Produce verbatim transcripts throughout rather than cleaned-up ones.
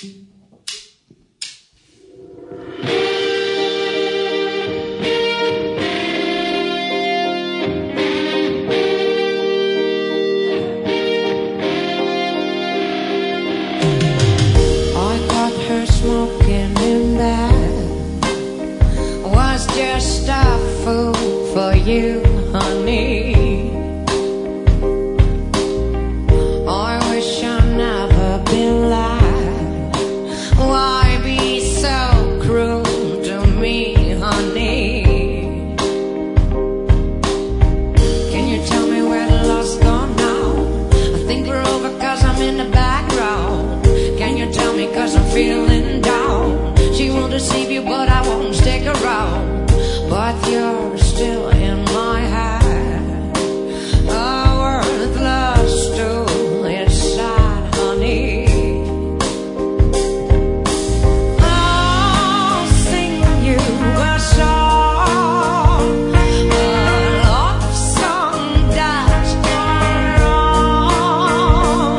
Smoking in bed was just a fool for you, honey. I wish I'd never been like. Why be so cruel to me, honey? Can you tell me where the love's gone now? I think we're over 'cause I'm in the background. Can you tell me 'cause I'm feeling down? She won't deceive you, but I won't stick around. But you're still in my head, a worthless tool. It's sad, honey. I'll sing you a song, a love song that's gone wrong.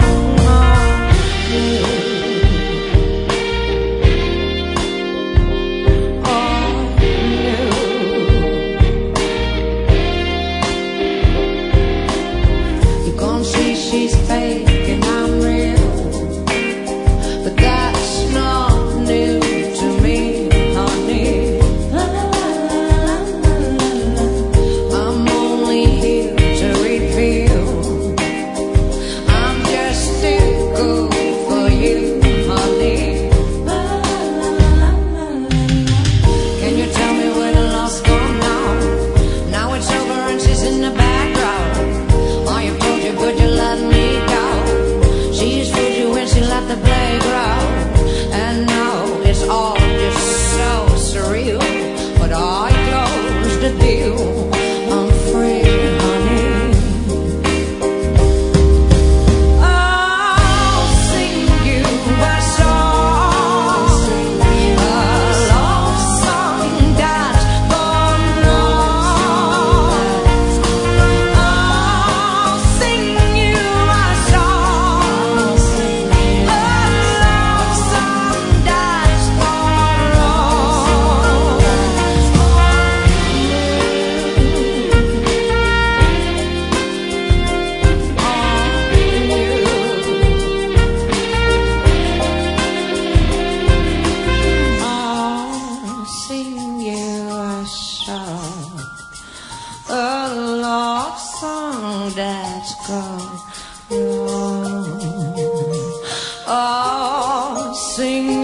She's fake and I'm real, but that's not new to me, honey. I'm only here to reveal I'm just too good for you, honey. Can you tell me where the love's gone now? Now it's over and she's in the background. Are you project, would you let me go? She's fooled you when she left the playground. And now it's all just so surreal, but I closed the deal. I'm free, honey. I'll sing you a song, a love song that's gone wrong. I'll sing you a song, a love song that's gone wrong. I'll sing you a song, a love song that's gone wrong. I'll sing